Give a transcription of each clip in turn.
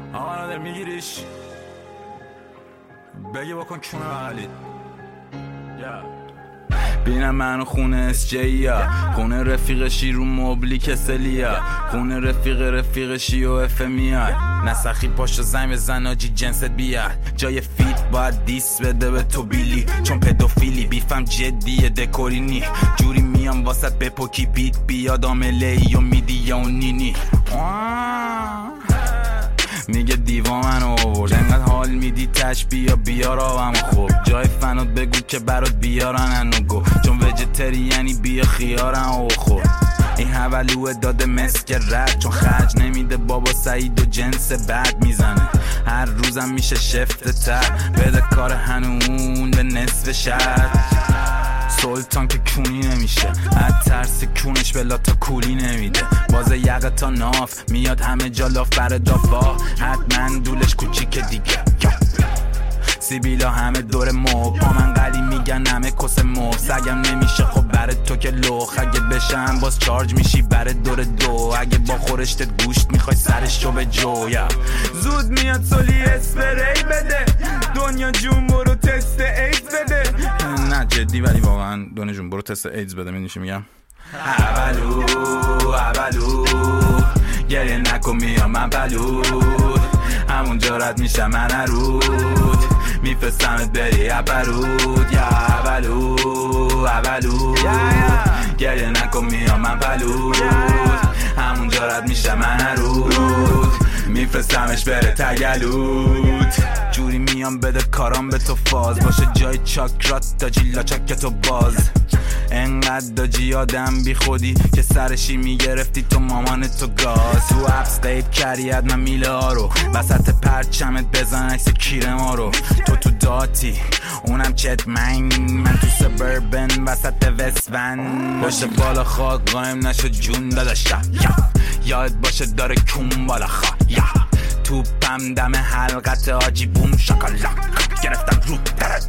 آقا نادر میگیریش بگی بکن کونه بغلی بینم منو خونه اسجیا، خونه رفیقشی رو مبلی کسلیا، خونه رفیقشی و اف میاد نسخی پاشو زنگ بزن آجی جنست بیاد جای فیت باید دیس بده به تو بیلی چون پدوفیلی بیفم جدیه دکورینی جوری میام واسط بپوکی بیت بیاد آمله و میدی یا اون نینی میگه دیوا منو آورد انقدر حال میدی تش بیا راهم خوب جای فنات بگو که برات بیارن انوگو چون وجتری یعنی بیا خیارن او خور این حولوه داده مسک رد چون خرج نمیده بابا سعید و جنس بد میزنه هر روزم میشه شفت تر بده کار هنون به نصف شهر سلطان که کونی نمیشه از ترس کونش بلا تا کولی نمیده باز یقه تا ناف میاد همه جا لاف بر دافا حتما دولش کوچیک دیگه سیبیلا همه دور مو پا من قلی میگن همه کس مو سگم نمیشه خب بره تو که لخ اگه بشم باز چارج میشی بره دور دو اگه با خورشتت گوشت میخوای سرش رو به جویا زود میاد سولی اسپری بده دنیا جون برو تست ایدز بده نه جدی ولی واقعا دنیا جون برو تست ایدز بده میدونی چی میگم اولو گریه نکن میام من بلود همونجا رد میشم من رود میفرستمت بری اپرود یا اولو گریه نکن میام من بلود همونجا رد میشم من رود میفرستمش بره تگلود جوری میام بده کارام به تو فاز باشه جای چاکرات داجی لاچاک تو باز انقدر داجی آدم بی خودی که سرشی میگرفتی تو مامان تو گاز تو اپس قیب کریت من میله ها رو وسط پرچمت بزن عکس کیره ما رو تو داتی اونم چت من تو سبربن وسط وستون باشه بالا خاک قایم نشد جون داداشم یاد باشه داره کون بالا خوا توپم دم حلقت آجی بوم شاکالاک گرفتم رو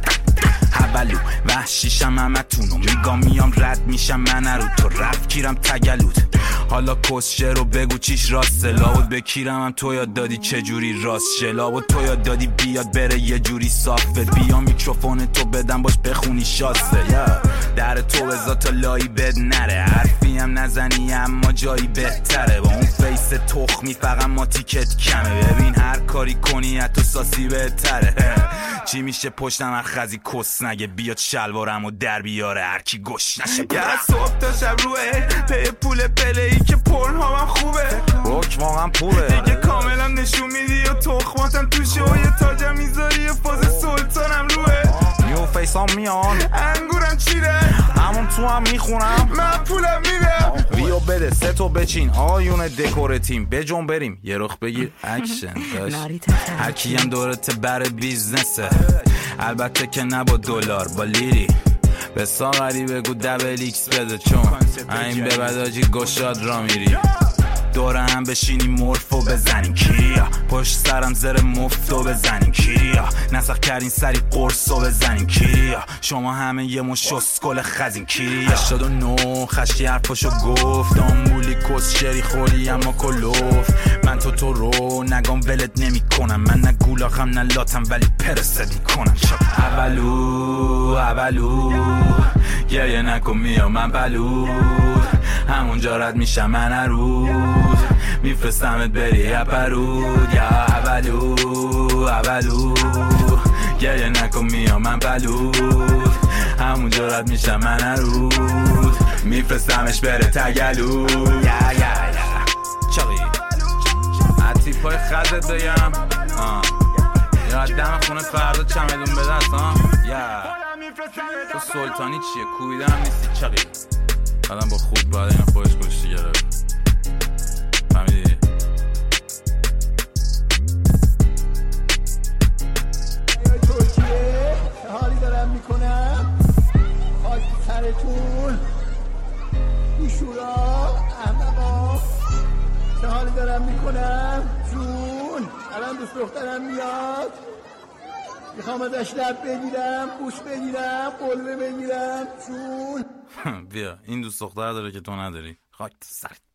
اولو وحشیشم همتونو میام رد میشم من رو تو رفت کیرم تگلود حالا کسشه رو بگو چیش راسته لابد بکیرم هم تو یاد دادی چجوری راست شه لابد تو یاد دادی بیاد بره یه جوری صافه بیا میکروفون تو بدم باش بخونی شاسته در تو بزا تا لایی بد نره حرفی هم نزنی اما جایی بهتره با اون فیس تخمی فقط ما تیکت کمه ببین هر کاری کنی حتی ساسی بهتره چی میشه پشتم هر خزی کس نگه بیاد شلوارم و در بیاره هرکی گوش نشه یه صبح تا شب روه پی پول پلهی که پرن هامم خوبه روک واقعا پوله دیگه کاملم نشون میدی و تخماتم توشه و یه تاجم میذاری و فاز سلطانم روه نیو فیسام میان انگورم چیره همون تو هم میخونم من پولم میدم ویو بده ستو بچین آیون دکور تیم بجون بریم یه رخ بگیر اکشن داشت هرکی هم دورت بر بیزنسه البته که نه با دلار با لیری به ساغری بگو دبل ایکس بده چون این به بداجی گشاد را میری دوره هم بشینیم مورفو بزنیم کیا پشت سرم زر مفتو بزنیم کیا نسخ کردین سری قرصو بزنیم کیا شما همه یه مشسکل خزین کیا 89 خشکی حرفاشو گفت آمبولی کس شری خوری اما کلوف من تو رو نگام ولت نمی کنم من نه گولاخم نه لاتم ولی پرست میکنم اولو گریه نکن میام من بلود همونجا رد میشم من رود میفرستمت بری اپرود یا اولو گریه نکن میام من بلود همونجا رد میشم من رود میفرستمش بره تگلود چاقی عطیفای خزت دایم یا دم خونه فردا چمدون به دست تو سلطانی چیه کویده هم نیستی چاقی آدم با خوب باید این خودش کشتی گرفت فهمیدی؟ ترکیه چه حالی دارم میکنم خاک سرتون بیشورا احمقا چه حالی دارم میکنم جون الان دوست دخترم میاد میخوام ازش لب بگیرم بوش بگیرم قلبه بگیرم جون بیا این دوست دختر داره که تو نداری خاک سرت